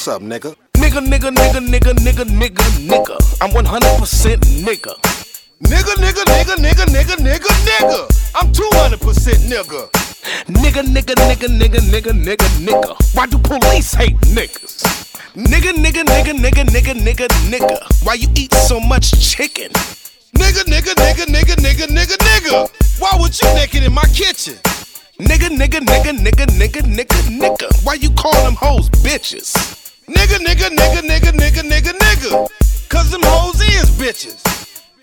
What's up, nigga? Nigga, nigga, nigga, nigga, nigga, nigga, nigga. I'm 100% nigga. Nigga, nigga, nigga, nigga, nigga, nigga, nigga. I'm 200% nigga. Nigga, nigga, nigga, nigga, nigga, nigga, nigga. Why do police hate niggas? Nigga, nigga, nigga, nigga, nigga, nigga, nigga. Why you eat so much chicken? Nigga, nigga, nigga, nigga, nigga, nigga, nigga. Why would you naked in my kitchen? Nigga, nigga, nigga, nigga, nigga, nigga, nigga. Why you call them hoes bitches? Nigga, nigga, nigga, nigga, nigga, nigga, nigga. Cause them hoes is bitches.